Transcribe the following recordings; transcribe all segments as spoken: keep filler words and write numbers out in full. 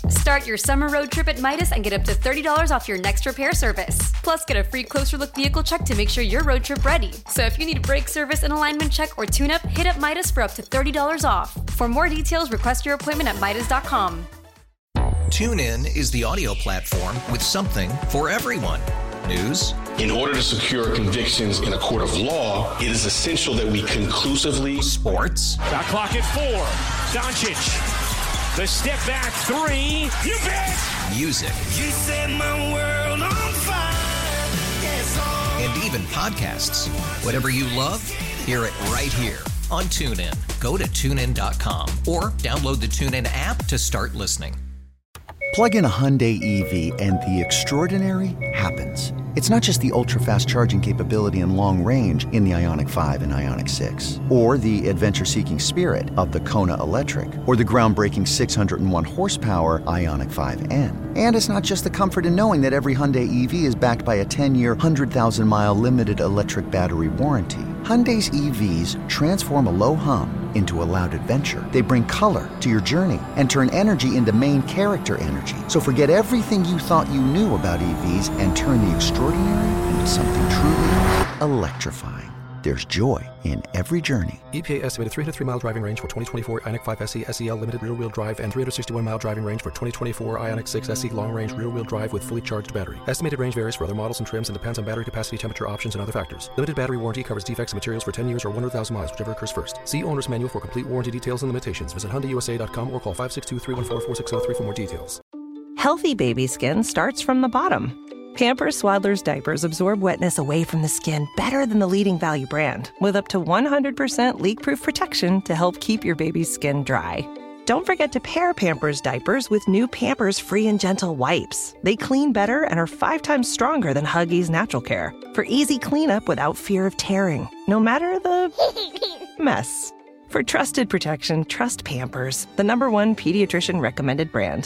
Start your summer road trip at Midas and get up to thirty dollars off your next repair service. Plus, get a free closer look vehicle check to make sure your road trip ready. So if you need a brake service, an alignment check, or tune-up, hit up Midas for up to thirty dollars off. For more details, request your appointment at Midas dot com. TuneIn is the audio platform with something for everyone. News. In order to secure convictions in a court of law, it is essential that we conclusively. Sports. Got clock at four. Doncic. The step back three. You bet. Music. You set my world on fire. Yes, oh. And even podcasts. Whatever you love, hear it right here on TuneIn. Go to tune in dot com or download the TuneIn app to start listening. Plug in a Hyundai E V and the extraordinary happens. It's not just the ultra-fast charging capability and long range in the Ioniq five and Ioniq six, or the adventure-seeking spirit of the Kona Electric, or the groundbreaking six hundred one horsepower Ioniq five N. And it's not just the comfort in knowing that every Hyundai E V is backed by a ten-year, one hundred thousand mile limited electric battery warranty. Hyundai's E Vs transform a low hum into a loud adventure. They bring color to your journey and turn energy into main character energy. So forget everything you thought you knew about E Vs and turn the extraordinary into something truly electrifying. There's joy in every journey. E P A estimated three hundred three mile driving range for twenty twenty-four Ioniq five S E S E L limited rear-wheel drive and three hundred sixty-one mile driving range for twenty twenty-four Ioniq six S E long-range rear-wheel drive with fully charged battery. Estimated range varies for other models and trims and depends on battery capacity, temperature options, and other factors. Limited battery warranty covers defects and materials for ten years or one hundred thousand miles, whichever occurs first. See owner's manual for complete warranty details and limitations. Visit Hyundai U S A dot com or call five six two, three one four, four six zero three for more details. Healthy baby skin starts from the bottom. Pampers Swaddlers diapers absorb wetness away from the skin better than the leading value brand, with up to one hundred percent leak-proof protection to help keep your baby's skin dry. Don't forget to pair Pampers diapers with new Pampers Free and Gentle wipes. They clean better and are five times stronger than Huggies Natural Care for easy cleanup without fear of tearing, no matter the mess. For trusted protection, trust Pampers, the number one pediatrician recommended brand.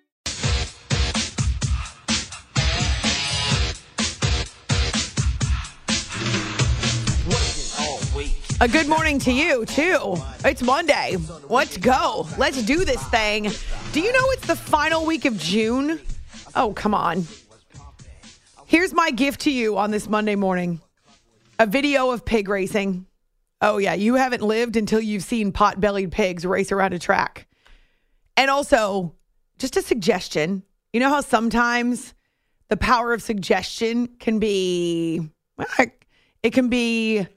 A good morning to you, too. It's Monday. Let's go. Let's do this thing. Do you know it's the final week of June? Oh, come on. Here's my gift to you on this Monday morning. A video of pig racing. Oh, yeah, you haven't lived until you've seen pot-bellied pigs race around a track. And also, just a suggestion. You know how sometimes the power of suggestion can be, it can be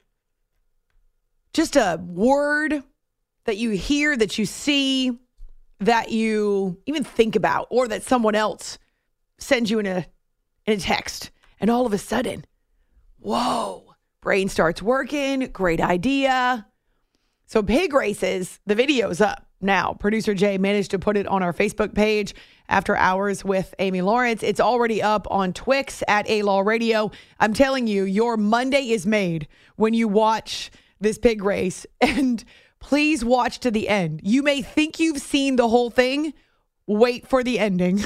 just a word that you hear, that you see, that you even think about, or that someone else sends you in a in a text. And all of a sudden, whoa, brain starts working. Great idea. So pig races, the video's up now. Producer Jay managed to put it on our Facebook page, After Hours with Amy Lawrence. It's already up on Twix at A-Law Radio. I'm telling you, your Monday is made when you watch this pig race, and please watch to the end. You may think you've seen the whole thing. Wait for the ending.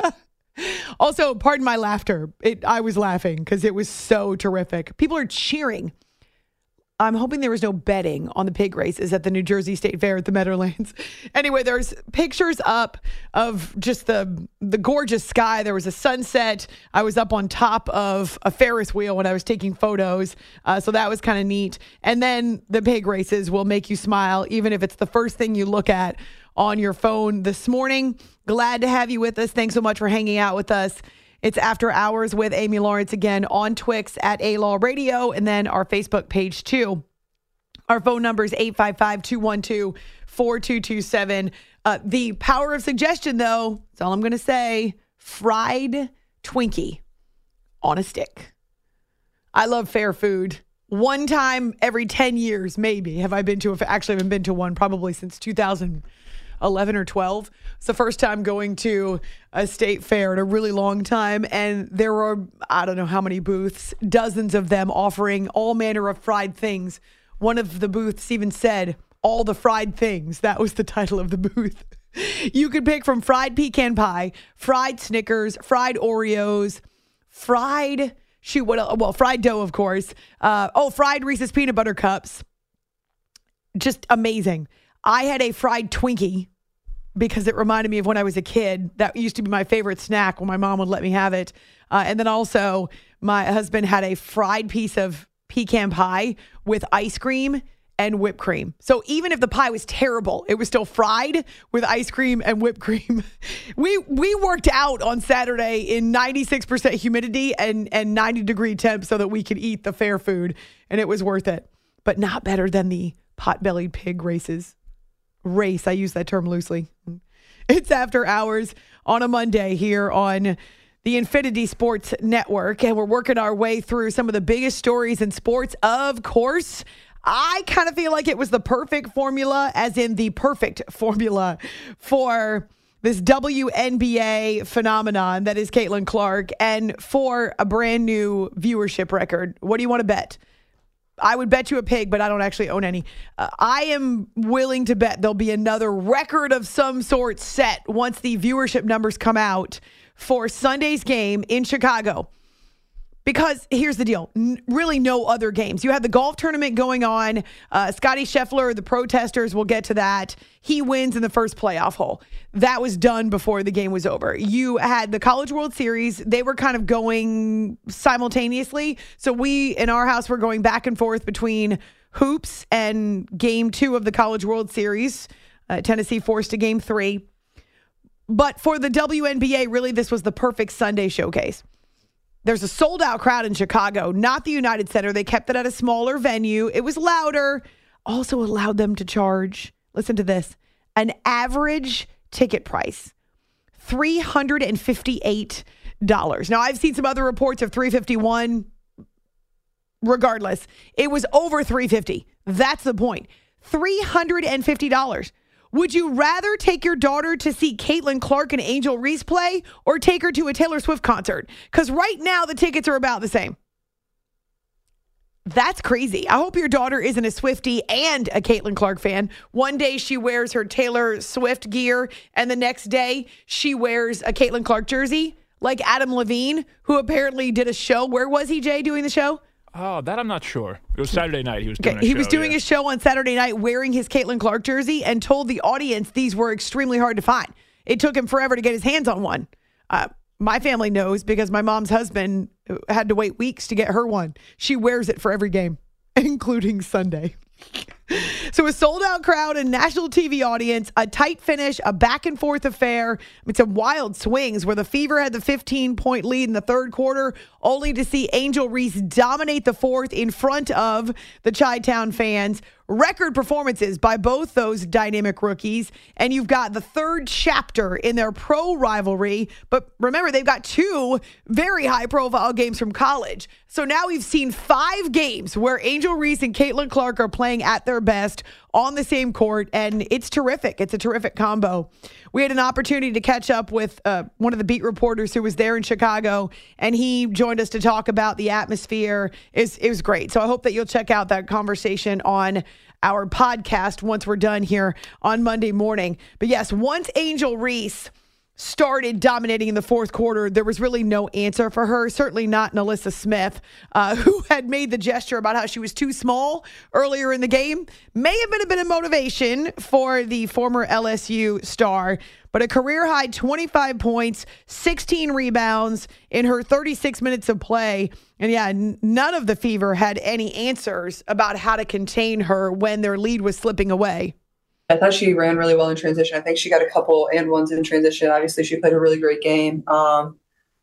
Also, pardon my laughter. It, I was laughing because it was so terrific. People are cheering. I'm hoping there was no betting on the pig races at the New Jersey State Fair at the Meadowlands. Anyway, there's pictures up of just the the gorgeous sky. There was a sunset. I was up on top of a Ferris wheel when I was taking photos. Uh, so that was kind of neat. And then the pig races will make you smile, even if it's the first thing you look at on your phone this morning. Glad to have you with us. Thanks so much for hanging out with us. It's After Hours with Amy Lawrence again on Twix at A-Law Radio, and then our Facebook page too. Our phone number is eight five five, two one two, four two two seven. Uh, the power of suggestion, though, that's all I'm going to say, fried Twinkie on a stick. I love fair food. One time every ten years, maybe, have I been to, a, actually I haven't been to one probably since two thousand eleven or twelve. It's the first time going to a state fair in a really long time. And there were, I don't know how many booths, dozens of them offering all manner of fried things. One of the booths even said, all the fried things. That was the title of the booth. You could pick from fried pecan pie, fried Snickers, fried Oreos, fried, shoot, what else? Well, fried dough, of course. Uh, oh, fried Reese's peanut butter cups. Just amazing. I had a fried Twinkie. because it reminded me of when I was a kid. That used to be my favorite snack when my mom would let me have it. Uh, and then also my husband had a fried piece of pecan pie with ice cream and whipped cream. So even if the pie was terrible, it was still fried with ice cream and whipped cream. We we worked out on Saturday in ninety-six percent humidity and, and ninety degree temp so that we could eat the fair food, and it was worth it. But not better than the pot-bellied pig races. Race, I use that term loosely. It's After Hours on a Monday here on the Infinity Sports Network, and we're working our way through some of the biggest stories in sports. Of course, I kind of feel like it was the perfect formula, as in the perfect formula for this W N B A phenomenon that is Caitlin Clark, and for a brand new viewership record. What do you want to bet? I would bet you a pig, but I don't actually own any. Uh, I am willing to bet there'll be another record of some sort set once the viewership numbers come out for Sunday's game in Chicago. Because here's the deal, N- really no other games. You have the golf tournament going on. Uh, Scotty Scheffler, the protesters, we'll get to that. He wins in the first playoff hole. That was done before the game was over. You had the College World Series. They were kind of going simultaneously. So we, in our house, were going back and forth between hoops and game two of the College World Series. Uh, Tennessee forced to game three. But for the W N B A, really, this was the perfect Sunday showcase. There's a sold-out crowd in Chicago, not the United Center. They kept it at a smaller venue. It was louder. Also allowed them to charge, listen to this, an average ticket price, three hundred fifty-eight dollars. Now, I've seen some other reports of three hundred fifty-one dollars. Regardless, it was over three hundred fifty dollars. That's the point. three hundred fifty dollars. Would you rather take your daughter to see Caitlin Clark and Angel Reese play, or take her to a Taylor Swift concert? Because right now the tickets are about the same. That's crazy. I hope your daughter isn't a Swiftie and a Caitlin Clark fan. One day she wears her Taylor Swift gear, and the next day she wears a Caitlin Clark jersey, like Adam Levine, who apparently did a show. Where was he, Jay, doing the show? Oh, that I'm not sure. It was Saturday night. He was doing okay, a He show, was doing yeah. a show on Saturday night wearing his Caitlin Clark jersey, and told the audience these were extremely hard to find. It took him forever to get his hands on one. Uh, my family knows because my mom's husband had to wait weeks to get her one. She wears it for every game, including Sunday. So a sold-out crowd, a national T V audience, a tight finish, a back-and-forth affair. I mean, some wild swings where the Fever had the fifteen-point lead in the third quarter, only to see Angel Reese dominate the fourth in front of the Chi-Town fans. Record performances by both those dynamic rookies. And you've got the third chapter in their pro rivalry. But remember, they've got two very high-profile games from college. So now we've seen five games where Angel Reese and Caitlin Clark are playing at their best on the same court, and it's terrific. It's a terrific combo. We had an opportunity to catch up with uh, one of the beat reporters who was there in Chicago, and he joined us to talk about the atmosphere. It was, it was great. So I hope that you'll check out that conversation on our podcast once we're done here on Monday morning. But yes, once Angel Reese started dominating in the fourth quarter, there was really no answer for her. Certainly not Nalissa Smith, uh, who had made the gesture about how she was too small earlier in the game. May have been a bit of motivation for the former L S U star, but a career-high twenty-five points, sixteen rebounds in her thirty-six minutes of play. And yeah, n- none of the Fever had any answers about how to contain her when their lead was slipping away. I thought she ran really well in transition. I think she got a couple and ones in transition. Obviously, she played a really great game. Um,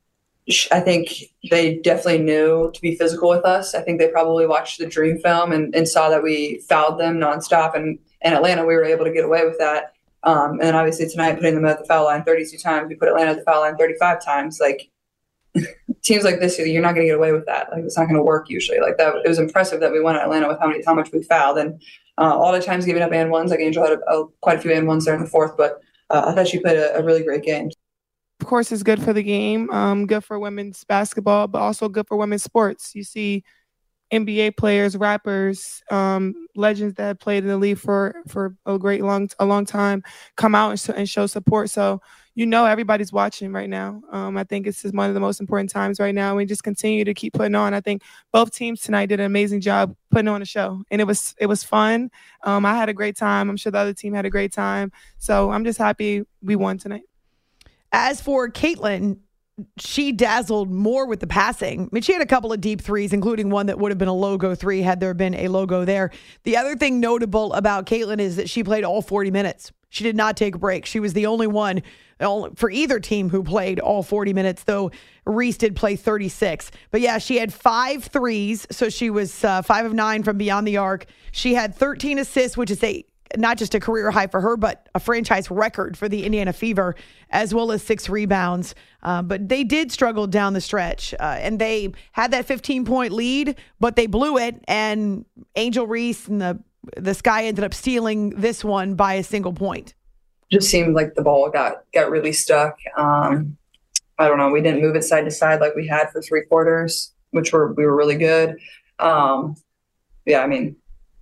I think they definitely knew to be physical with us. I think they probably watched the Dream film and, and saw that we fouled them nonstop. And in Atlanta, we were able to get away with that. Um, and then obviously tonight, putting them at the foul line thirty-two times. We put Atlanta at the foul line thirty-five times. Like, teams like this, you're not going to get away with that. Like, it's not going to work usually. Like that, it was impressive that we won at Atlanta with how many, how much we fouled, and uh, all the times giving up and ones. Like Angel had a, a, quite a few and ones there in the fourth, but uh, I thought she played a, a really great game. Of course, it's good for the game, um, good for women's basketball, but also good for women's sports. You see N B A players, rappers, um, legends that have played in the league for, for a great long a long time come out and, sh- and show support. So, you know, everybody's watching right now. Um, I think it's just one of the most important times right now. We just continue to keep putting on. I think both teams tonight did an amazing job putting on a show, and it was it was fun. Um, I had a great time. I'm sure the other team had a great time. So I'm just happy we won tonight. As for Caitlin, she dazzled more with the passing. I mean, she had a couple of deep threes, including one that would have been a logo three had there been a logo there. The other thing notable about Caitlin is that she played all forty minutes. She did not take a break. She was the only one for either team who played all forty minutes, though Reese did play thirty-six. But yeah, she had five threes, so she was uh, five of nine from beyond the arc. She had thirteen assists, which is a not just a career high for her, but a franchise record for the Indiana Fever, as well as six rebounds. Uh, but they did struggle down the stretch, uh, and they had that fifteen-point lead, but they blew it, and Angel Reese and the, the Sky ended up stealing this one by a single point. Just seemed like the ball got, got really stuck. Um, I don't know. We didn't move it side to side like we had for three quarters, which were we were really good. Um, yeah, I mean,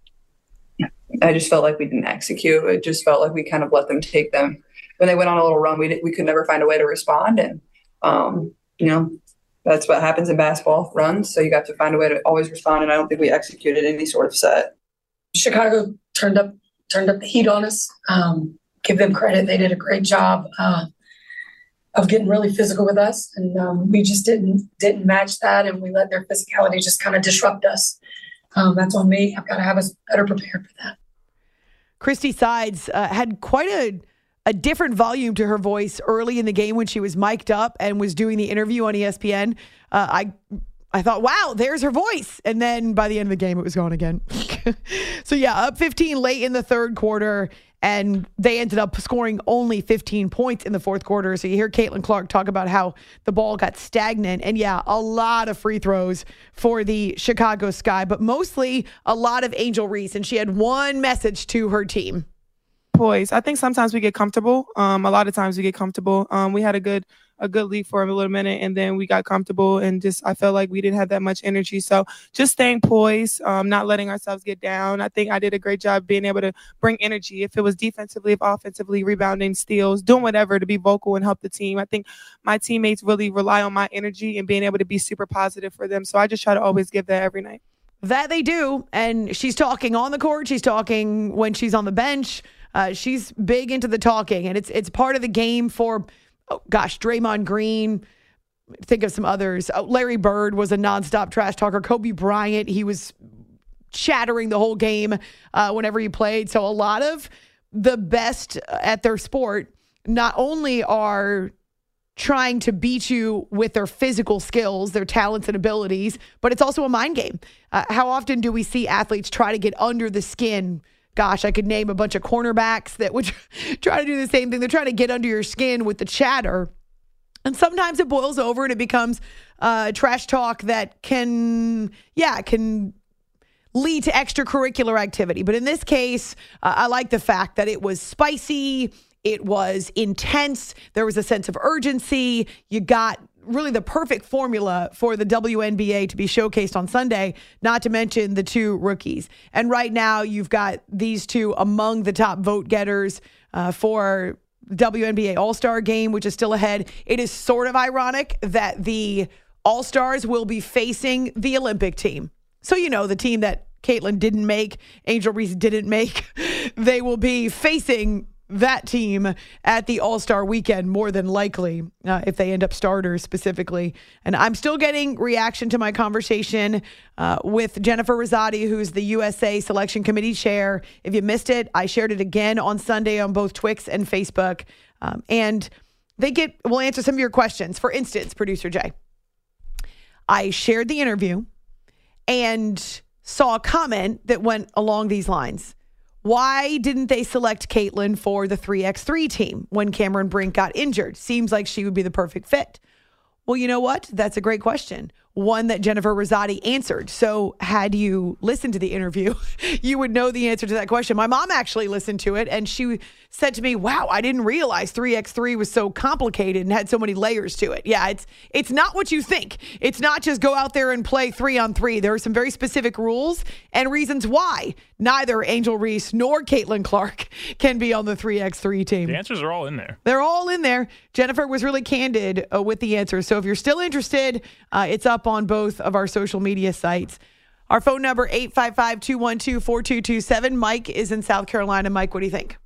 I just felt like we didn't execute. It just felt like we kind of let them take them. When they went on a little run, we did, we could never find a way to respond. And, um, you know, that's what happens in basketball runs. So you got to find a way to always respond. And I don't think we executed any sort of set. Chicago turned up turned up the heat on us. Um, give them credit. They did a great job uh, of getting really physical with us. And um, we just didn't didn't match that. And we let their physicality just kind of disrupt us. Um, that's on me. I've got to have us better prepared for that. Christy Sides uh, had quite a, a different volume to her voice early in the game when she was mic'd up and was doing the interview on E S P N. Uh, I I thought, wow, there's her voice. And then by the end of the game, it was gone again. So, yeah, up fifteen late in the third quarter, and they ended up scoring only fifteen points in the fourth quarter. So you hear Caitlin Clark talk about how the ball got stagnant. And, yeah, a lot of free throws for the Chicago Sky, but mostly a lot of Angel Reese. And she had one message to her team. Poise. I think sometimes we get comfortable. Um, a lot of times we get comfortable. Um, we had a good a good lead for a little minute, and then we got comfortable, and just I felt like we didn't have that much energy. So just staying poised, um, not letting ourselves get down. I think I did a great job being able to bring energy. If it was defensively, if offensively, rebounding, steals, doing whatever to be vocal and help the team. I think my teammates really rely on my energy and being able to be super positive for them. So I just try to always give that every night. That they do, and she's talking on the court. She's talking when she's on the bench. Uh, she's big into the talking, and it's it's part of the game for, oh gosh, Draymond Green. Think of some others. Oh, Larry Bird was a nonstop trash talker. Kobe Bryant, he was chattering the whole game uh, whenever he played. So a lot of the best at their sport not only are trying to beat you with their physical skills, their talents and abilities, but it's also a mind game. Uh, how often do we see athletes try to get under the skin? Gosh, I could name a bunch of cornerbacks that would try to do the same thing. They're trying to get under your skin with the chatter. And sometimes it boils over and it becomes uh, trash talk that can, yeah, can lead to extracurricular activity. But in this case, uh, I like the fact that it was spicy. It was intense. There was a sense of urgency. You got really the perfect formula for the W N B A to be showcased on Sunday, not to mention the two rookies. And right now you've got these two among the top vote getters uh, for the W N B A All-Star game, which is still ahead. It is sort of ironic that the All-Stars will be facing the Olympic team. So, you know, the team that Caitlin didn't make, Angel Reese didn't make, they will be facing that team at the All-Star weekend, more than likely, uh, if they end up starters specifically. And I'm still getting reaction to my conversation uh, with Jennifer Rosati, who's the U S A Selection Committee chair. If you missed it, I shared it again on Sunday on both Twix and Facebook. Um, and they get, will answer some of your questions. For instance, Producer Jay, I shared the interview and saw a comment that went along these lines. Why didn't they select Caitlin for the three by three team when Cameron Brink got injured? Seems like she would be the perfect fit. Well, you know what? That's a great question. one that Jennifer Rosati answered. So had you listened to the interview, you would know the answer to that question. My mom actually listened to it, and she said to me, wow, I didn't realize three by three was so complicated and had so many layers to it. Yeah, it's it's not what you think. It's not just go out there and play three on three. There are some very specific rules and reasons why neither Angel Reese nor Caitlin Clark can be on the three by three team. The answers are all in there. They're all in there. Jennifer was really candid uh, with the answers. So if you're still interested, uh, it's up on both of our social media sites. Our phone number, eight five five, two one two, four two two seven. Mike is in South Carolina. Mike, what do you think?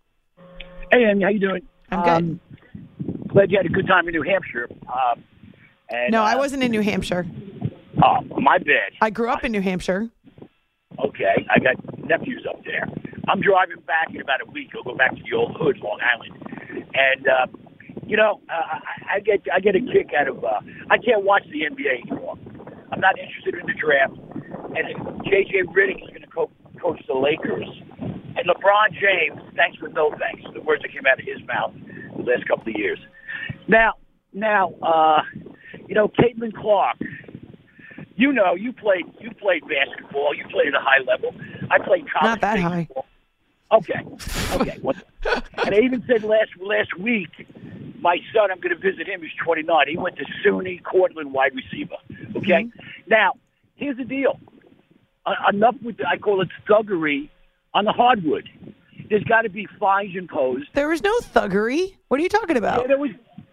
Hey, Amy, how you doing? I'm good. Um, glad you had a good time in New Hampshire. Um, and, no, uh, I wasn't in New Hampshire. Oh, my bad. I grew up in New Hampshire. Okay, I got nephews up there. I'm driving back in about a week. I'll go back to the old hood, Long Island. And, uh, you know, uh, I, I get I get a kick out of, uh, I can't watch the N B A anymore. I'm not interested in the draft. And J J Redick is going to co- coach the Lakers. And LeBron James, thanks but no thanks, the words that came out of his mouth the last couple of years. Now, now, uh, you know, Caitlin Clark, you know, you played you played basketball. You played at a high level. I played college Not that basketball. high. Okay, okay. And I even said last last week, my son, I'm going to visit him. He's twenty-nine. He went to SUNY Cortland, wide receiver. Okay. Mm-hmm. Now, here's the deal. Uh, enough with the, I call it thuggery on the hardwood. There's got to be fines imposed. There was no thuggery. What are you talking about? Yeah, there was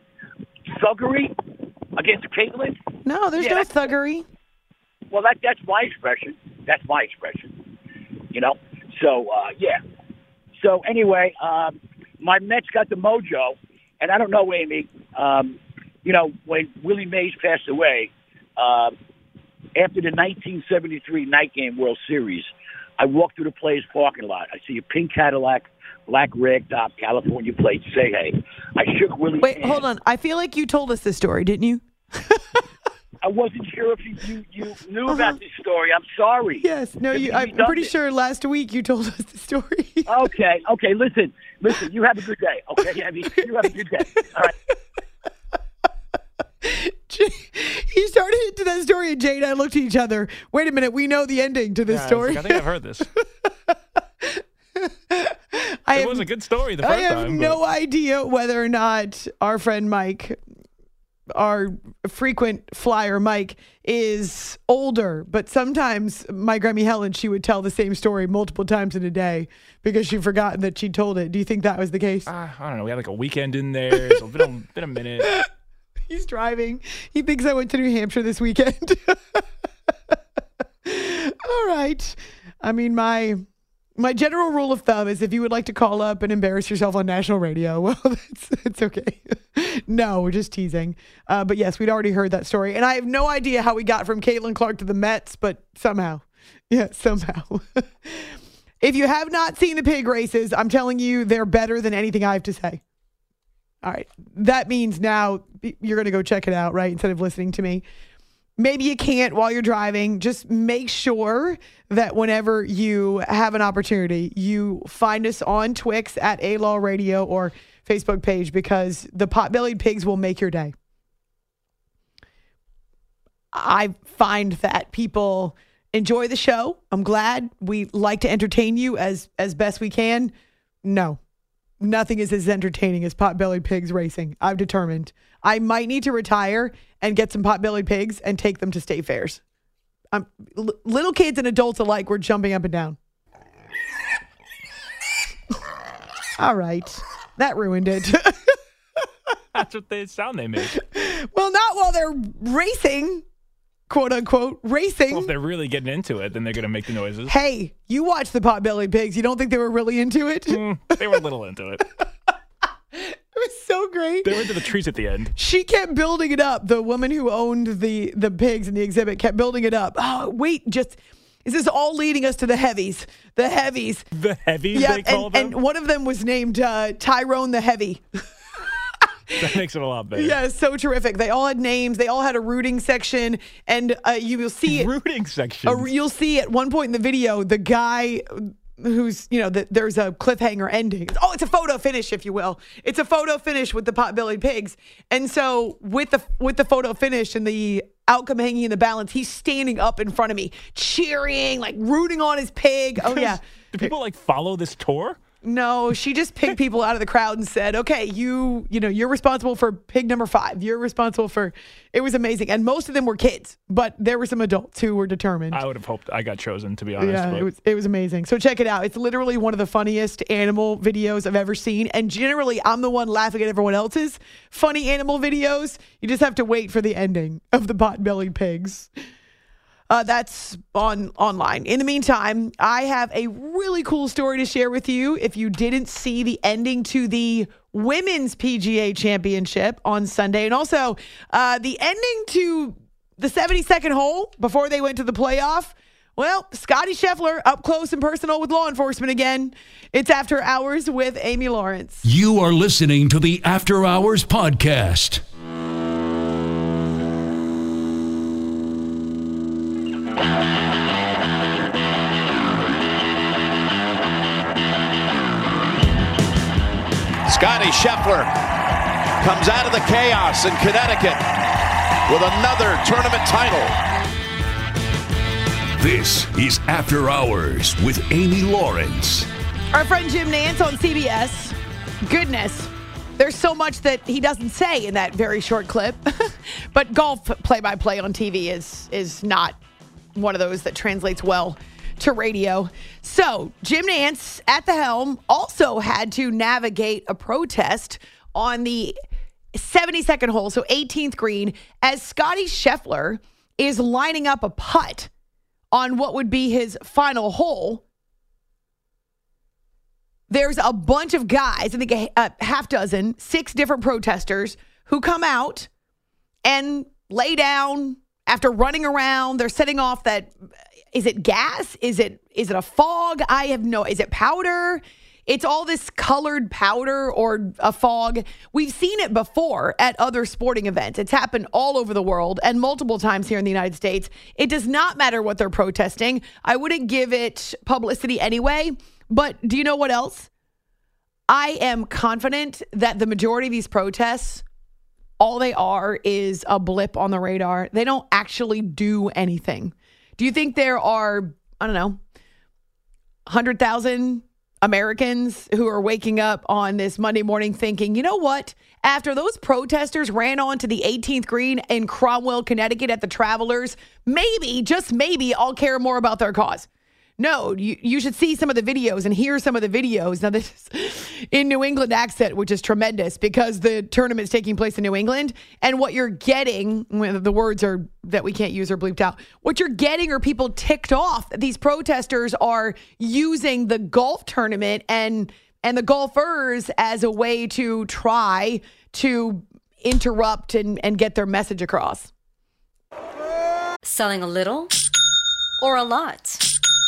thuggery against Caitlin. No, there's yeah, no thuggery. Well, that that's my expression. That's my expression. You know. So uh, yeah. So anyway, um, my Mets got the mojo, and I don't know, Amy. Um, you know, when Willie Mays passed away, uh, after the nineteen seventy-three night game World Series, I walked through the Players parking lot. I see a pink Cadillac, black ragtop, California plate. Say hey. I shook Willie's Wait, hand. hold on. I feel like you told us this story, didn't you? I wasn't sure if you, you, you knew uh-huh. about this story. I'm sorry. Yes. No, you, I'm pretty it. sure last week you told us the story. Okay. Okay. Listen. Listen. You have a good day. Okay, Abby. You have a good day. All right. He started into that story, and Jay and I looked at each other. Wait a minute. We know the ending to this yeah, story. I, like, I think I've heard this. I it have, was a good story the first time. I have time, no but... idea whether or not our friend Mike, our frequent flyer Mike, is older, but sometimes my Grammy Helen, she would tell the same story multiple times in a day because she'd forgotten that she told it. Do you think that was the case? Uh, I don't know. We had like a weekend in there. So it's been a, been a minute. He's driving. He thinks I went to New Hampshire this weekend. All right. I mean, my... My general rule of thumb is if you would like to call up and embarrass yourself on national radio, well, that's, it's okay. No, we're just teasing. Uh, but yes, we'd already heard that story. And I have no idea how we got from Caitlin Clark to the Mets, but somehow. Yeah, somehow. If you have not seen the pig races, I'm telling you, they're better than anything I have to say. All right. That means now you're going to go check it out, right? Instead of listening to me. Maybe you can't while you're driving. Just make sure that whenever you have an opportunity, you find us on Twix at A-Law Radio or Facebook page, because the Potbellied Pigs will make your day. I find that people enjoy the show. I'm glad. We like to entertain you as, as best we can. No, nothing is as entertaining as Potbellied Pigs racing. I've determined. I might need to retire and get some Potbellied Pigs and take them to state fairs. Um, l- little kids and adults alike were jumping up and down. All right. That ruined it. That's what the sound they make. Well, not while they're racing, quote unquote, racing. Well, if they're really getting into it, then they're going to make the noises. Hey, you watched the Potbellied Pigs. You don't think they were really into it? Mm, they were a little into it. It was so great. They were into the trees at the end. She kept building it up. The woman who owned the, the pigs in the exhibit kept building it up. Oh, wait, just... This is all leading us to the heavies. The heavies. The heavies, yeah, they call and, them? And one of them was named uh, Tyrone the Heavy. That makes it a lot better. Yeah, so terrific. They all had names. They all had a rooting section. And uh, you will see... Rooting section? Uh, you'll see at one point in the video, the guy... who's, you know, that there's a cliffhanger ending. Oh, it's a photo finish, if you will. It's a photo finish with the pot-bellied pigs. And so with the with the photo finish and the outcome hanging in the balance, he's standing up in front of me, cheering, like rooting on his pig. Oh, yeah. Do people like follow this tour? No, she just picked people out of the crowd and said, okay, you, you know, you're responsible for pig number five. You're responsible for, it was amazing. And most of them were kids, but there were some adults who were determined. I would have hoped I got chosen, to be honest. Yeah, but. it was, it was amazing. So check it out. It's literally one of the funniest animal videos I've ever seen. And generally, I'm the one laughing at everyone else's funny animal videos. You just have to wait for the ending of the pot-bellied pigs. Uh, that's on online. In the meantime, I have a really cool story to share with you. If you didn't see the ending to the Women's P G A Championship on Sunday, and also uh, the ending to the seventy-second hole before they went to the playoff, well, Scottie Scheffler up close and personal with law enforcement again. It's After Hours with Amy Lawrence. You are listening to the After Hours podcast. Scottie Scheffler comes out of the chaos in Connecticut with another tournament title. This is After Hours with Amy Lawrence. Our friend Jim Nantz on C B S. Goodness, there's so much that he doesn't say in that very short clip. But golf play-by-play on T V is is not one of those that translates well to radio. So Jim Nantz at the helm also had to navigate a protest on the seventy-second hole, so eighteenth green, as Scottie Scheffler is lining up a putt on what would be his final hole. There's a bunch of guys, I think a, a half dozen, six different protesters who come out and lay down after running around. They're setting off that, is it gas? Is it is it a fog? I have no, is it powder? It's all this colored powder or a fog. We've seen it before at other sporting events. It's happened all over the world and multiple times here in the United States. It does not matter what they're protesting. I wouldn't give it publicity anyway. But do you know what else? I am confident that the majority of these protests, all they are is a blip on the radar. They don't actually do anything. Do you think there are, I don't know, one hundred thousand Americans who are waking up on this Monday morning thinking, you know what? After those protesters ran onto the eighteenth green in Cromwell, Connecticut at the Travelers, maybe, just maybe, I'll care more about their cause. No, you, you should see some of the videos and hear some of the videos. Now, this is in New England accent, which is tremendous because the tournament is taking place in New England. And what you're getting, when the words are that we can't use are bleeped out, what you're getting are people ticked off that these protesters are using the golf tournament and and the golfers as a way to try to interrupt and, and get their message across. Selling a little or a lot?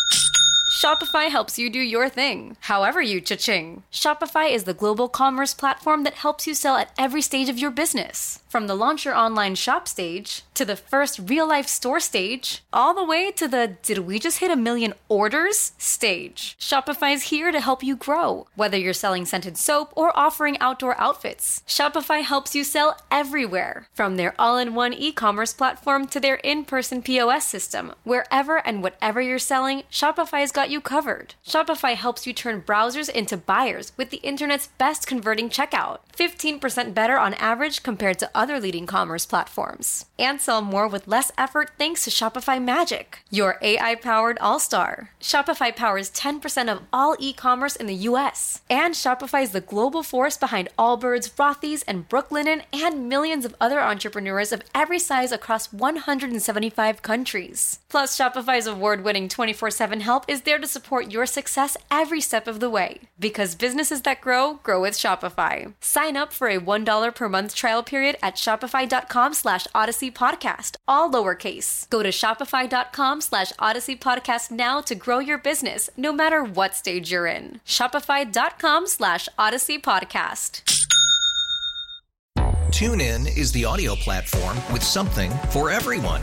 Shopify helps you do your thing, however you cha-ching. Shopify is the global commerce platform that helps you sell at every stage of your business. From the launch your online shop stage, to the first real-life store stage, all the way to the did we just hit a million orders stage. Shopify's here to help you grow. Whether you're selling scented soap or offering outdoor outfits, Shopify helps you sell everywhere. From their all-in-one e-commerce platform to their in-person P O S system, wherever and whatever you're selling, Shopify's got you covered. Shopify helps you turn browsers into buyers with the internet's best converting checkout. fifteen percent better on average compared to other leading commerce platforms. And sell more with less effort thanks to Shopify Magic, your A I-powered all-star. Shopify powers ten percent of all e-commerce in the U S. And Shopify is the global force behind Allbirds, Rothy's, and Brooklinen, and millions of other entrepreneurs of every size across one hundred seventy-five countries. Plus, Shopify's award-winning twenty-four seven help is there to support your success every step of the way. Because businesses that grow, grow with Shopify. Sign up for a one dollar per month trial period at shopify.com slash Odyssey Podcast, all lowercase. Go to shopify.com slash Odyssey Podcast now to grow your business, no matter what stage you're in. Shopify.com slash Odyssey Podcast. TuneIn is the audio platform with something for everyone.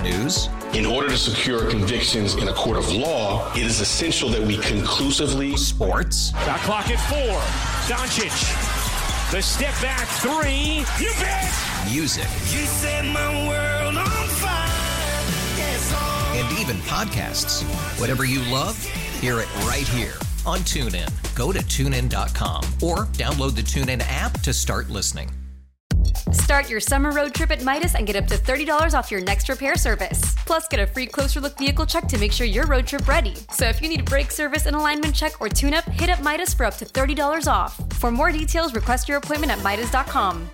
News. In order to secure convictions in a court of law, it is essential that we conclusively. Sports. Shot clock at four. Doncic. The step back three. You bet. Music. You set my world on fire. Yes, oh. And even podcasts. Whatever you love, hear it right here on TuneIn. Go to tune in dot com or download the TuneIn app to start listening. Start your summer road trip at Midas and get up to thirty dollars off your next repair service. Plus, get a free closer look vehicle check to make sure you're road trip ready. So if you need a brake service, an alignment check, or tune-up, hit up Midas for up to thirty dollars off. For more details, request your appointment at midas dot com.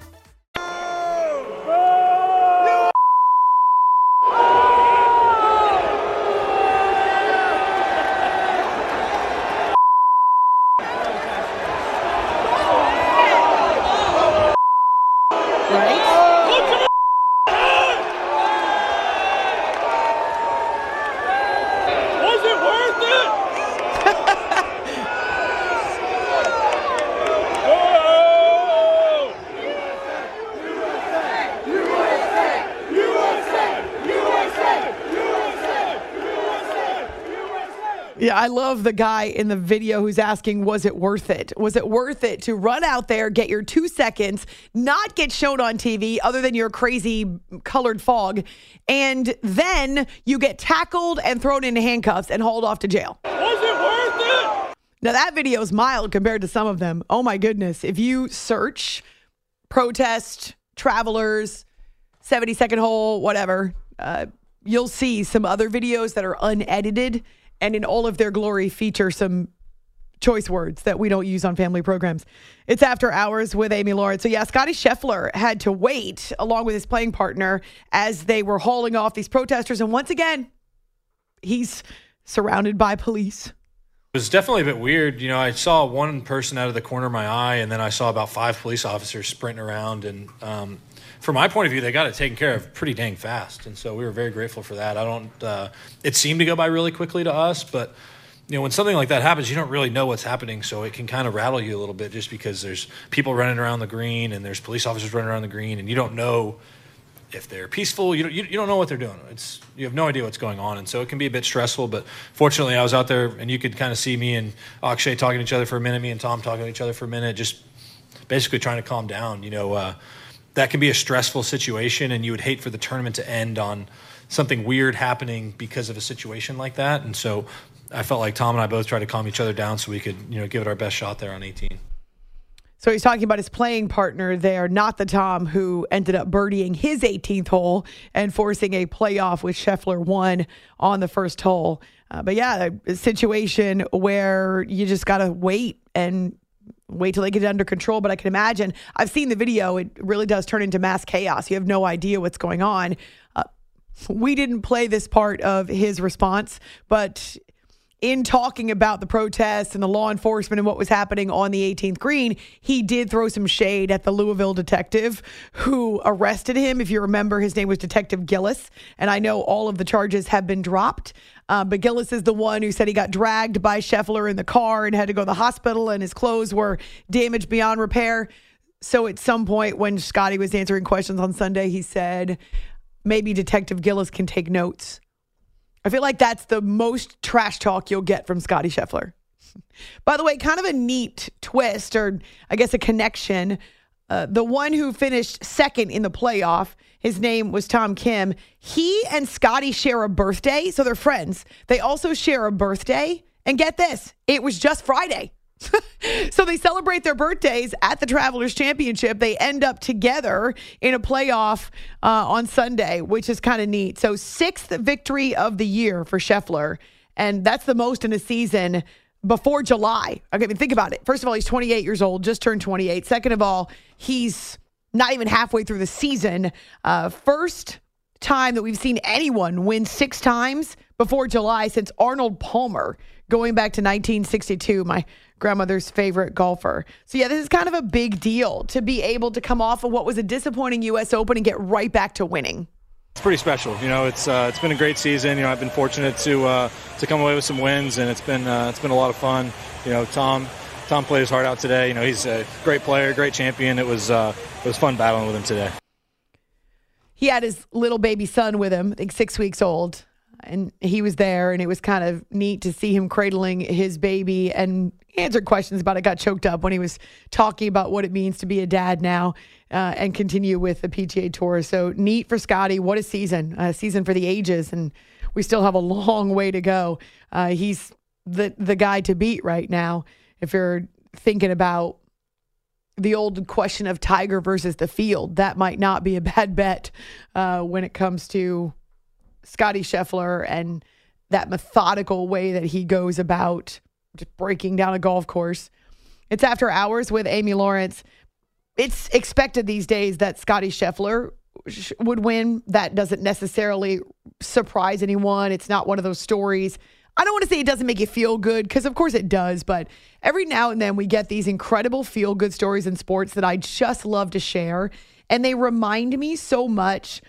Yeah, I love the guy in the video who's asking, was it worth it? Was it worth it to run out there, get your two seconds, not get shown on T V other than your crazy colored fog, and then you get tackled and thrown into handcuffs and hauled off to jail? Was it worth it? Now, that video is mild compared to some of them. Oh, my goodness. If you search protest, travelers, seventy-second hole, whatever, uh, you'll see some other videos that are unedited and in all of their glory feature some choice words that we don't use on family programs. It's After Hours with Amy Lawrence. So yeah, Scottie Scheffler had to wait along with his playing partner as they were hauling off these protesters. And once again, he's surrounded by police. It was definitely a bit weird. You know, I saw one person out of the corner of my eye, and then I saw about five police officers sprinting around. And um, from my point of view, they got it taken care of pretty dang fast. And so we were very grateful for that. I don't, uh, it seemed to go by really quickly to us, but you know, when something like that happens, you don't really know what's happening. So it can kind of rattle you a little bit just because there's people running around the green and there's police officers running around the green, and you don't know if they're peaceful. You don't, you, you don't know what they're doing. It's, you have no idea what's going on. And so it can be a bit stressful, but fortunately I was out there and you could kind of see me and Akshay talking to each other for a minute, me and Tom talking to each other for a minute, just basically trying to calm down. You know, uh, that can be a stressful situation, and you would hate for the tournament to end on something weird happening because of a situation like that. And so I felt like Tom and I both tried to calm each other down so we could, you know, give it our best shot there on eighteen. So he's talking about his playing partner there, not the Tom who ended up birdieing his eighteenth hole and forcing a playoff, which Scheffler won on the first hole. Uh, but yeah, a situation where you just got to wait and wait till they get it under control. But I can imagine, I've seen the video. It really does turn into mass chaos. You have no idea what's going on. Uh, we didn't play this part of his response, but in talking about the protests and the law enforcement and what was happening on the eighteenth green, he did throw some shade at the Louisville detective who arrested him. If you remember, his name was Detective Gillis, and I know all of the charges have been dropped. Uh, but Gillis is the one who said he got dragged by Scheffler in the car and had to go to the hospital, and his clothes were damaged beyond repair. So at some point when Scottie was answering questions on Sunday, he said, maybe Detective Gillis can take notes. I feel like that's the most trash talk you'll get from Scottie Scheffler. By the way, kind of a neat twist, or I guess a connection. Uh, the one who finished second in the playoff, his name was Tom Kim. He and Scottie share a birthday, so they're friends. They also share a birthday. And get this, it was just Friday. So they celebrate their birthdays at the Travelers Championship. They end up together in a playoff uh, on Sunday, which is kind of neat. So sixth victory of the year for Scheffler, and that's the most in a season before July. Okay, I mean, think about it. First of all, he's twenty-eight years old, just turned twenty-eight. Second of all, he's not even halfway through the season. Uh, first time that we've seen anyone win six times before July since Arnold Palmer, going back to nineteen sixty-two, my grandmother's favorite golfer. So yeah, this is kind of a big deal to be able to come off of what was a disappointing U S Open and get right back to winning. It's pretty special. You know, it's uh, it's been a great season. You know, I've been fortunate to uh, to come away with some wins, and it's been uh, it's been a lot of fun. You know, Tom Tom played his heart out today. You know, he's a great player, great champion. It was uh, it was fun battling with him today. he had his little baby son with him, I think six weeks old. And he was there, and it was kind of neat to see him cradling his baby and answered questions about it. Got choked up when he was talking about what it means to be a dad now uh, and continue with the P G A Tour. So neat for Scotty. What a season. A season for the ages, and we still have a long way to go. Uh, he's the, the guy to beat right now. If you're thinking about the old question of Tiger versus the field, that might not be a bad bet uh, when it comes to Scotty Scheffler and that methodical way that he goes about just breaking down a golf course. It's After Hours with Amy Lawrence. It's expected these days that Scotty Scheffler sh- would win. That doesn't necessarily surprise anyone. It's not one of those stories. I don't want to say it doesn't make you feel good, because of course it does, but every now and then we get these incredible feel-good stories in sports that I just love to share, and they remind me so much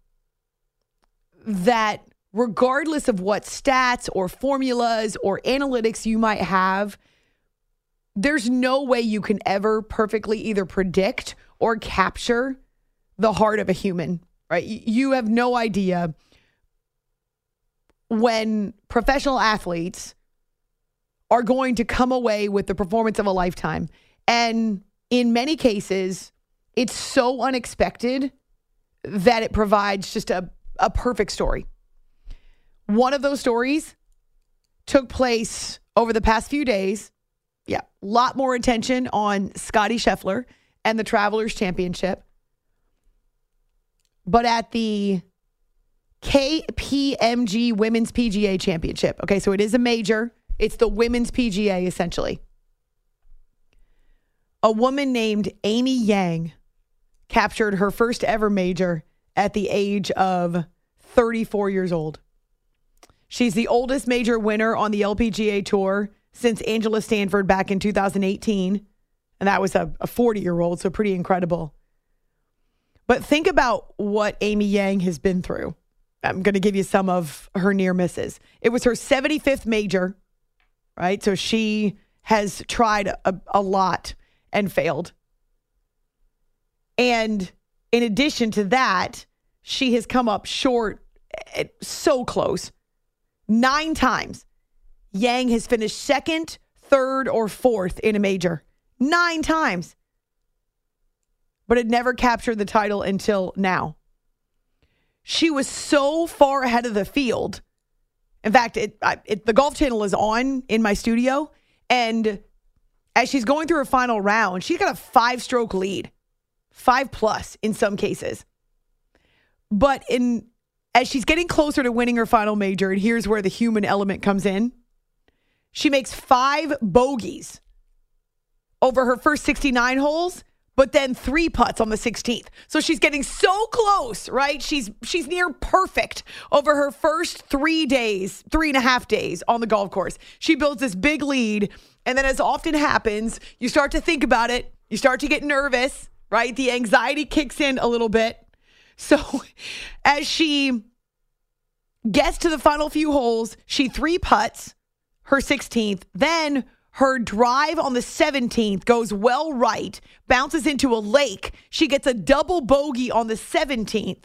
that regardless of what stats or formulas or analytics you might have, there's no way you can ever perfectly either predict or capture the heart of a human, right? You have no idea when professional athletes are going to come away with the performance of a lifetime. And in many cases, it's so unexpected that it provides just a a perfect story. One of those stories took place over the past few days. Yeah, a lot more attention on Scotty Scheffler and the Travelers Championship. But at the K P M G Women's P G A Championship. Okay, so it is a major. It's the Women's P G A, essentially. A woman named Amy Yang captured her first ever major at the age of thirty-four years old. She's the oldest major winner on the L P G A Tour since Angela Stanford back in two thousand eighteen. And that was a, a forty-year-old, so pretty incredible. But think about what Amy Yang has been through. I'm going to give you some of her near misses. It was her seventy-fifth major, right? So she has tried a, a lot and failed. And in addition to that, she has come up short, so close. Nine times, Yang has finished second, third, or fourth in a major. Nine times. But had never captured the title until now. She was so far ahead of the field. In fact, it, it the Golf Channel is on in my studio, and as she's going through her final round, she's got a five-stroke lead. Five plus in some cases. But in as she's getting closer to winning her final major, and here's where the human element comes in, she makes five bogeys over her first sixty-nine holes, but then three putts on the sixteenth. So she's getting so close, right? She's she's near perfect over her first three days, three and a half days on the golf course. She builds this big lead, and then as often happens, you start to think about it. You start to get nervous, right? The anxiety kicks in a little bit. So as she gets to the final few holes, she three putts her sixteenth. Then her drive on the seventeenth goes well right, bounces into a lake. She gets a double bogey on the seventeenth.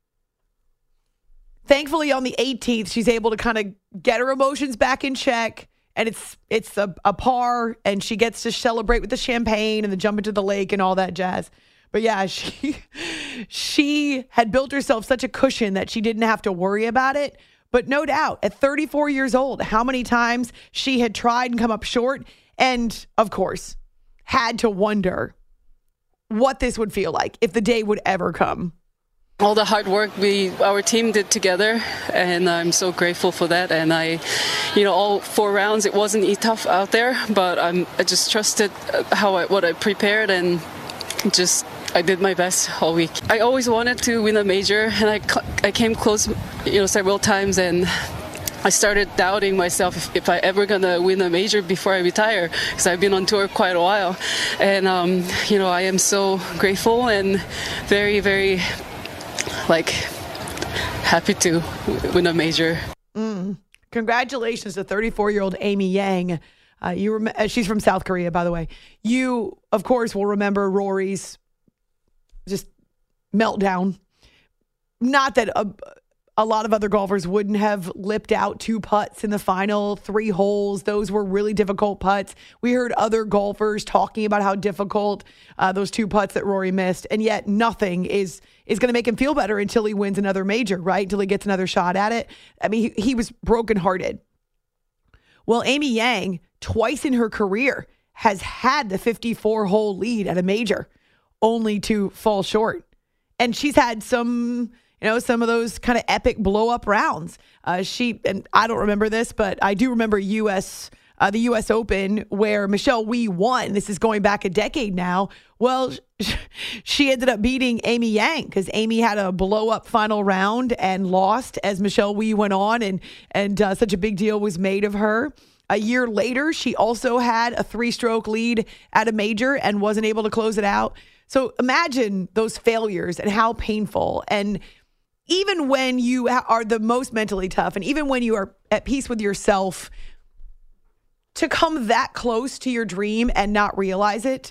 Thankfully, on the eighteenth, she's able to kind of get her emotions back in check. And it's it's a, a par, and she gets to celebrate with the champagne and the jump into the lake and all that jazz. But yeah, she she had built herself such a cushion that she didn't have to worry about it. But no doubt, at thirty-four years old, how many times she had tried and come up short, and of course, had to wonder what this would feel like if the day would ever come. All the hard work we, our team did together, and I'm so grateful for that. And I, you know, all four rounds, it wasn't e tough out there, but I'm, I just trusted how I, what I prepared, and just I did my best all week. I always wanted to win a major, and I, I came close, you know, several times, and I started doubting myself if, if I ever gonna win a major before I retire, because I've been on tour quite a while. And um, you know, I am so grateful and very, very like happy to win a major. Mm. Congratulations to thirty-four-year-old Amy Yang. Uh, you rem- she's from South Korea, by the way. You, of course, will remember Rory's just meltdown not that a, a lot of other golfers wouldn't have lipped out two putts in the final three holes. Those were really difficult putts. We heard other golfers talking about how difficult uh, those two putts that Rory missed, and yet nothing is is going to make him feel better until he wins another major, right? Until he gets another shot at it. I mean, he, he was brokenhearted. Well, Amy Yang, twice in her career, has had the fifty-four hole lead at a major, only to fall short. And she's had some... You know, some of those kind of epic blow-up rounds. Uh, she, and I don't remember this, but I do remember U S uh, the U S Open where Michelle Wie won. This is going back a decade now. Well, she ended up beating Amy Yang because Amy had a blow-up final round and lost as Michelle Wie went on, and, and uh, such a big deal was made of her. A year later, she also had a three-stroke lead at a major and wasn't able to close it out. So imagine those failures and how painful. And even when you are the most mentally tough, and even when you are at peace with yourself, to come that close to your dream and not realize it,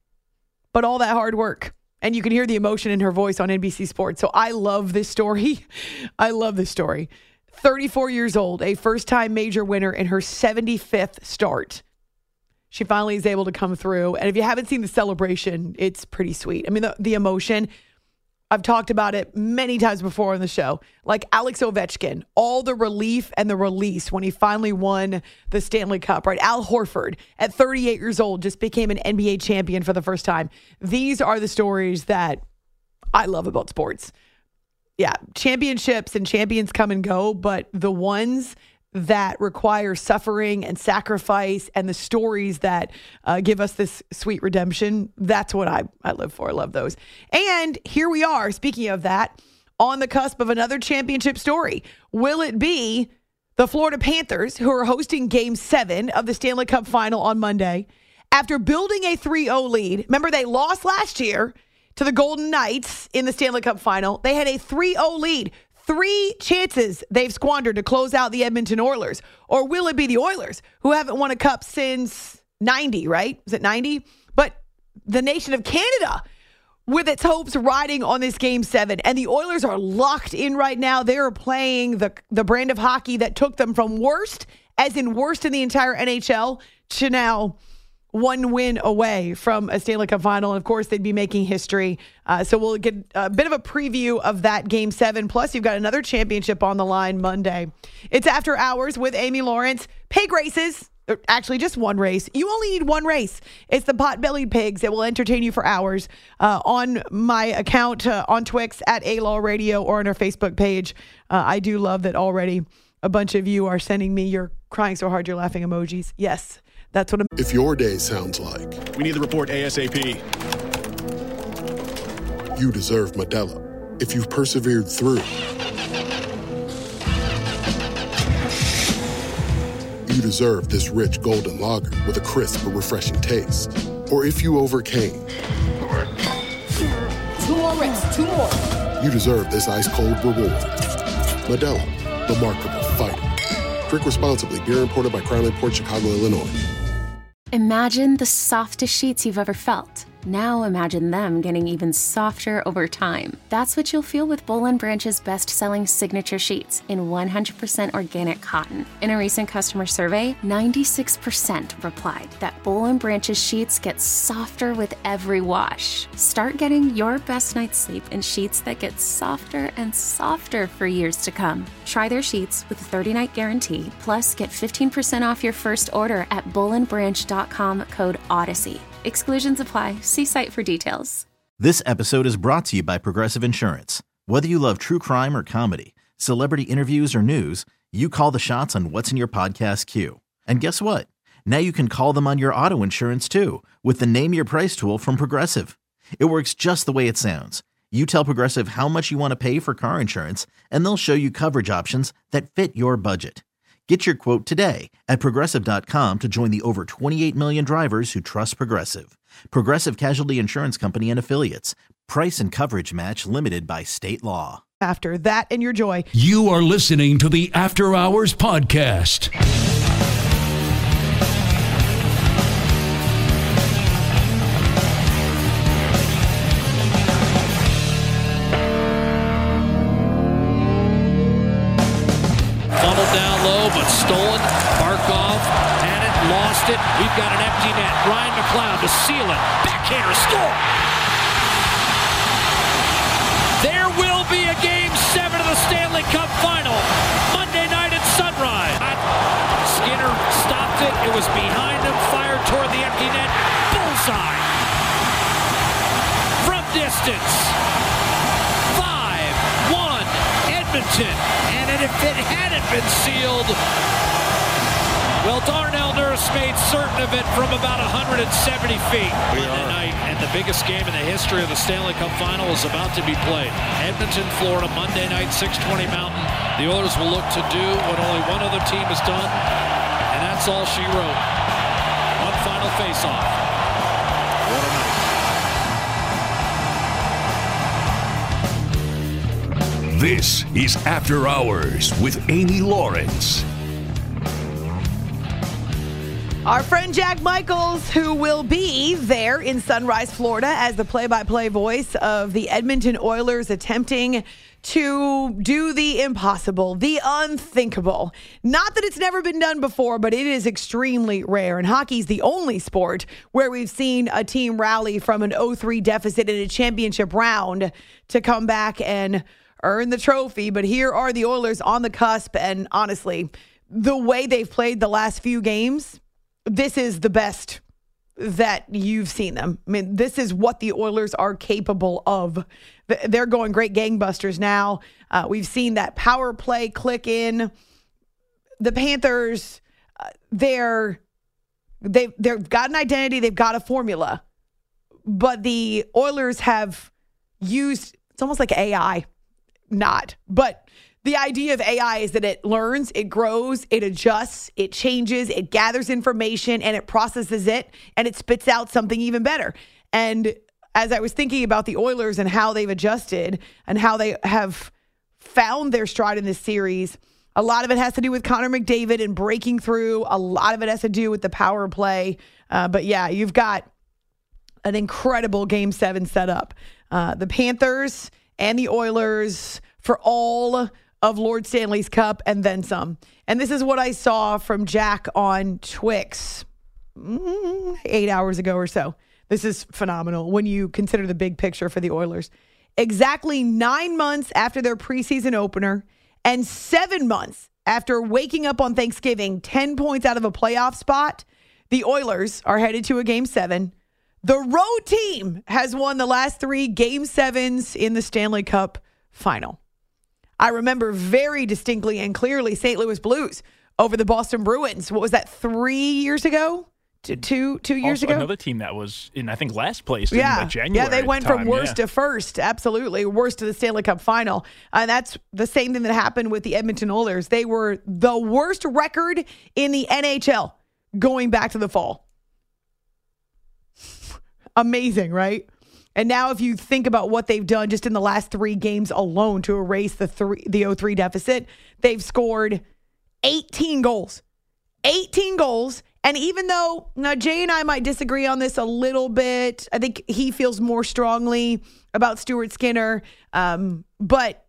but all that hard work. And you can hear the emotion in her voice on N B C Sports. So I love this story. I love this story. thirty-four years old, a first-time major winner in her seventy-fifth start. She finally is able to come through. And if you haven't seen the celebration, it's pretty sweet. I mean, the, the emotion... I've talked about it many times before on the show. Like Alex Ovechkin, all the relief and the release when he finally won the Stanley Cup, right? Al Horford, at thirty-eight years old, just became an N B A champion for the first time. These are the stories that I love about sports. Yeah, championships and champions come and go, but the ones that require suffering and sacrifice and the stories that uh, give us this sweet redemption, that's what I, I live for. I love those. And here we are, speaking of that, on the cusp of another championship story. Will it be the Florida Panthers, who are hosting Game seven of the Stanley Cup Final on Monday, after building a three oh lead? Remember, they lost last year to the Golden Knights in the Stanley Cup Final. They had a three oh lead. Three chances they've squandered to close out the Edmonton Oilers. Or will it be the Oilers, who haven't won a cup since ninety, right? Is it ninety? But the nation of Canada, with its hopes riding on this Game seven. And the Oilers are locked in right now. They are playing the, the brand of hockey that took them from worst, as in worst in the entire N H L, to now one win away from a Stanley Cup Final. And of course, they'd be making history. Uh, so we'll get a bit of a preview of that Game seven. Plus, you've got another championship on the line Monday. It's After Hours with Amy Lawrence. Pig races. Actually, just one race. You only need one race. It's the Pot-Bellied Pigs that will entertain you for hours uh, on my account uh, on Twix at A-Law Radio or on our Facebook page. Uh, I do love that already a bunch of you are sending me your crying so hard you're laughing emojis. Yes. That's what I'm. If your day sounds like we need the report ASAP, you deserve Modelo. If you've persevered through, you deserve this rich golden lager with a crisp but refreshing taste. Or if you overcame, two more reps, two more. You deserve this ice cold reward. Modelo, the Markable Fighter. Drink responsibly. Beer imported by Crown Imports, Chicago, Illinois. Imagine the softest sheets you've ever felt. Now imagine them getting even softer over time. That's what you'll feel with Boll and Branch's best-selling signature sheets in one hundred percent organic cotton. In a recent customer survey, ninety-six percent replied that Boll and Branch's sheets get softer with every wash. Start getting your best night's sleep in sheets that get softer and softer for years to come. Try their sheets with a thirty-night guarantee, plus get fifteen percent off your first order at boll and branch dot com code Odyssey. Exclusions apply. See site for details. This episode is brought to you by Progressive Insurance. Whether you love true crime or comedy, celebrity interviews or news, you call the shots on what's in your podcast queue. And guess what? Now you can call them on your auto insurance too with the Name Your Price tool from Progressive. It works just the way it sounds. You tell Progressive how much you want to pay for car insurance, and they'll show you coverage options that fit your budget. Get your quote today at Progressive dot com to join the over twenty-eight million drivers who trust Progressive. Progressive Casualty Insurance Company and Affiliates. Price and coverage match limited by state law. After that and your joy. You are listening to the After Hours Podcast. it's stolen. Barkov had it, lost it. We've got an empty net. Ryan McLeod to seal it. Backhander, score! There will be a Game seven of the Stanley Cup Final. Monday night at Sunrise. Skinner stopped it. It was behind him. Fired toward the empty net. Bullseye. From distance. five one Edmonton. And if it hadn't been sealed, well, Darnell Nurse made certain of it from about one hundred seventy feet. Monday night, and the biggest game in the history of the Stanley Cup Final is about to be played. Edmonton, Florida, Monday night, six twenty Mountain. The Oilers will look to do what only one other team has done, and that's all she wrote. One final face-off. What a night. This is After Hours with Amy Lawrence. Our friend Jack Michaels, who will be there in Sunrise, Florida, as the play-by-play voice of the Edmonton Oilers, attempting to do the impossible, the unthinkable. Not that it's never been done before, but it is extremely rare. And hockey's the only sport where we've seen a team rally from an oh three deficit in a championship round to come back and earn the trophy. But here are the Oilers on the cusp, and honestly, the way they've played the last few games, this is the best that you've seen them. I mean, this is what the Oilers are capable of. They're going great gangbusters now. Uh, we've seen that power play click in. The Panthers, uh, they're, they've, they've got an identity. They've got a formula. But the Oilers have used, it's almost like A I. Not. But the idea of A I is that it learns, it grows, it adjusts, it changes, it gathers information, and it processes it, and it spits out something even better. And as I was thinking about the Oilers and how they've adjusted and how they have found their stride in this series, a lot of it has to do with Connor McDavid and breaking through. A lot of it has to do with the power play. Uh, but yeah, you've got an incredible Game seven set up. Uh, the Panthers and the Oilers for all of Lord Stanley's Cup and then some. And this is what I saw from Jack on Twix mm, eight hours ago or so. This is phenomenal when you consider the big picture for the Oilers. Exactly nine months after their preseason opener and seven months after waking up on Thanksgiving ten points out of a playoff spot, the Oilers are headed to a Game seven. The road team has won the last three Game sevens in the Stanley Cup Final. I remember very distinctly and clearly Saint Louis Blues over the Boston Bruins. What was that, three years ago? Two, two, two years also ago? Another team that was in, I think, last place yeah. in January. Yeah, they went time. from worst yeah. to first. Absolutely. Worst to the Stanley Cup Final. And that's the same thing that happened with the Edmonton Oilers. They were the worst record in the N H L going back to the fall. Amazing, right? And now if you think about what they've done just in the last three games alone to erase the three, the oh three deficit, they've scored eighteen goals. eighteen goals. And even though, now Jay and I might disagree on this a little bit, I think he feels more strongly about Stuart Skinner. Um, but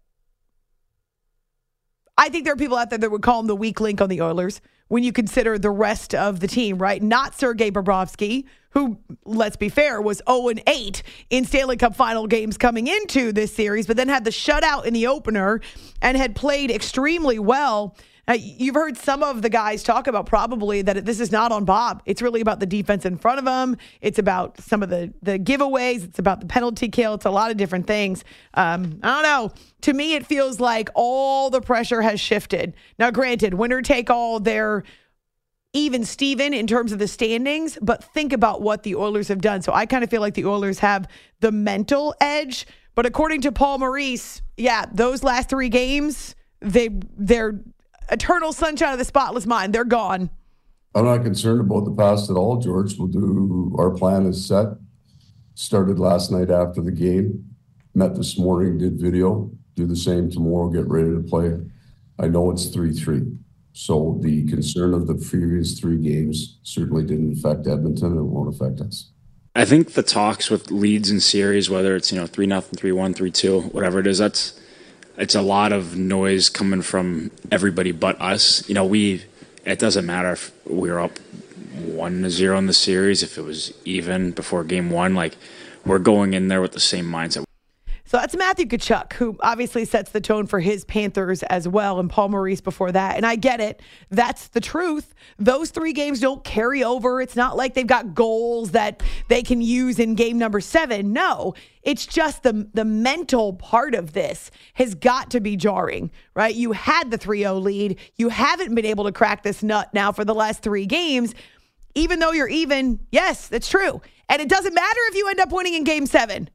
I think there are people out there that would call him the weak link on the Oilers when you consider the rest of the team, right? Not Sergei Bobrovsky, who, let's be fair, was oh and eight in Stanley Cup Final games coming into this series, but then had the shutout in the opener and had played extremely well. Uh, you've heard some of the guys talk about probably that this is not on Bob. It's really about the defense in front of him. It's about some of the, the giveaways. It's about the penalty kill. It's a lot of different things. Um, I don't know. To me, it feels like all the pressure has shifted. Now, granted, winner take all, they're even Steven in terms of the standings, but think about what the Oilers have done. So I kind of feel like the Oilers have the mental edge. But according to Paul Maurice, yeah, those last three games, they they're eternal sunshine of the spotless mind. They're gone. I'm not concerned about the past at all, George. We'll do, our plan is set. Started last night after the game. Met this morning, did video. Do the same tomorrow, get ready to play. I know it's three three. So the concern of the previous three games certainly didn't affect Edmonton and it won't affect us. I think the talks with leads in series, whether it's, you know, three nothing, three one, three two, whatever it is, that's it's a lot of noise coming from everybody but us. You know, we, it doesn't matter if we were up one to zero in the series, if it was even before game one, like we're going in there with the same mindset. So that's Matthew Tkachuk, who obviously sets the tone for his Panthers as well, and Paul Maurice before that. And I get it. That's the truth. Those three games don't carry over. It's not like they've got goals that they can use in game number seven. No, it's just the, the mental part of this has got to be jarring, right? You had the three oh lead. You haven't been able to crack this nut now for the last three games. Even though you're even, yes, that's true. And it doesn't matter if you end up winning in game seven.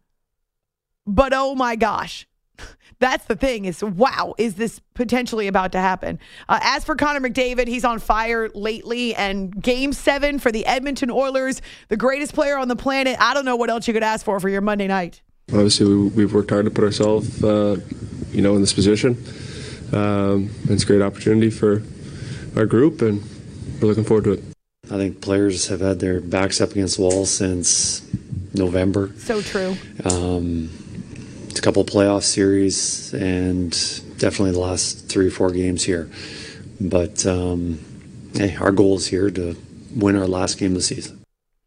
But oh my gosh, that's the thing is, wow, is this potentially about to happen? Uh, as for Connor McDavid, he's on fire lately, and game seven for the Edmonton Oilers, the greatest player on the planet. I don't know what else you could ask for for your Monday night. Obviously, we, we've worked hard to put ourselves, uh, you know, in this position. Um, it's a great opportunity for our group, and we're looking forward to it. I think players have had their backs up against the wall since November. So true. Um, it's a couple of playoff series and definitely the last three or four games here. But um, hey, our goal is here to win our last game of the season.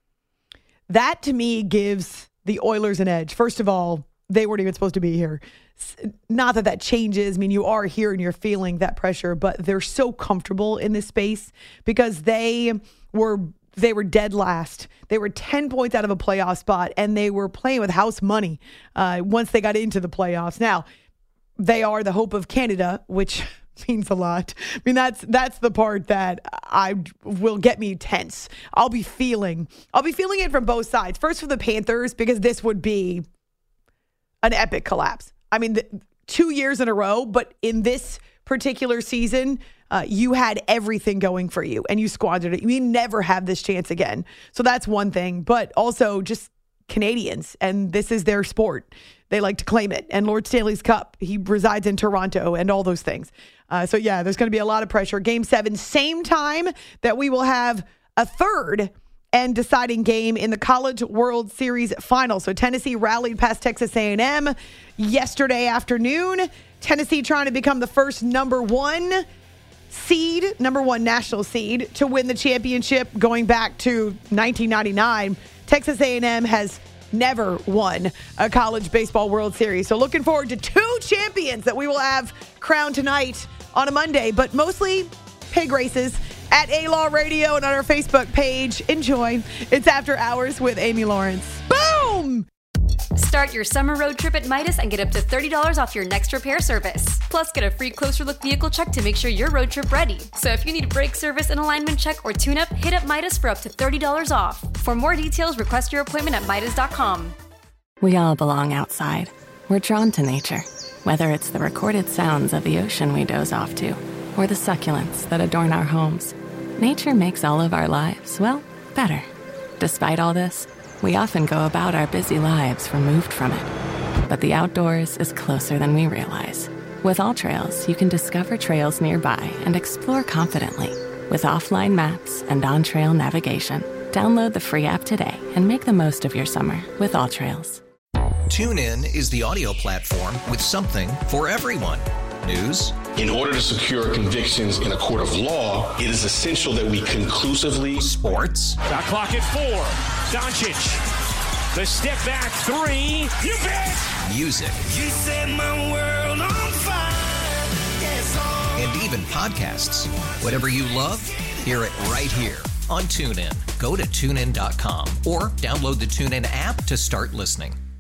That to me gives the Oilers an edge. First of all, they weren't even supposed to be here. Not that that changes. I mean, you are here and you're feeling that pressure, but they're so comfortable in this space because they were They were dead last. They were ten points out of a playoff spot, and they were playing with house money uh, once they got into the playoffs. Now, they are the hope of Canada, which means a lot. I mean, that's that's the part that I will get me tense. I'll be feeling, I'll be feeling it from both sides. First for the Panthers, because this would be an epic collapse. I mean, the, two years in a row, but in this particular season, Uh, you had everything going for you and you squandered it. You never have this chance again. So that's one thing. But also just Canadians, and this is their sport. They like to claim it. And Lord Stanley's Cup, he resides in Toronto and all those things. Uh, so yeah, there's going to be a lot of pressure. Game seven, same time that we will have a third and deciding game in the College World Series final. So Tennessee rallied past Texas A and M yesterday afternoon. Tennessee trying to become the first number one seed, number one national seed to win the championship going back to nineteen ninety-nine. Texas A and M has never won a college baseball World Series. So looking forward to two champions that we will have crowned tonight on a Monday, but mostly pig races at A-Law Radio and on our Facebook page. Enjoy. It's After Hours with Amy Lawrence. Boom! Start your summer road trip at Midas and get up to thirty dollars off your next repair service. Plus, get a free closer look vehicle check to make sure you're road trip ready. So if you need brake service, an alignment check, or tune-up, hit up Midas for up to thirty dollars off. For more details, request your appointment at Midas dot com. We all belong outside. We're drawn to nature, whether it's the recorded sounds of the ocean we doze off to, or the succulents that adorn our homes. Nature makes all of our lives, well, better. Despite all this, we often go about our busy lives removed from it. But the outdoors is closer than we realize. With AllTrails, you can discover trails nearby and explore confidently. With offline maps and on-trail navigation, download the free app today and make the most of your summer with AllTrails. TuneIn is the audio platform with something for everyone. News. In order to secure convictions in a court of law, it is essential that we conclusively. Sports. Shot clock at four. Doncic. The step back three. You bet. Music. You set my world on fire. Yes, oh. And even podcasts. Whatever you love, hear it right here on TuneIn. Go to tune in dot com or download the TuneIn app to start listening.